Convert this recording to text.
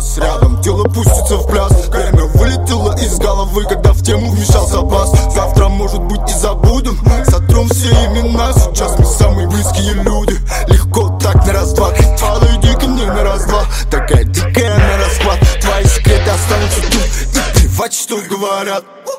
нас рядом, тело пустится в пляс. Время вылетело из головы, когда в тему вмешался бас. Завтра, может быть, и забудем, сотрем все имена. Сейчас мы самые близкие люди. Легко так на раз-два. Подойди ко мне на раз-два. Такая дикая на расклад. Твои секреты останутся тут. И плевать, что говорят.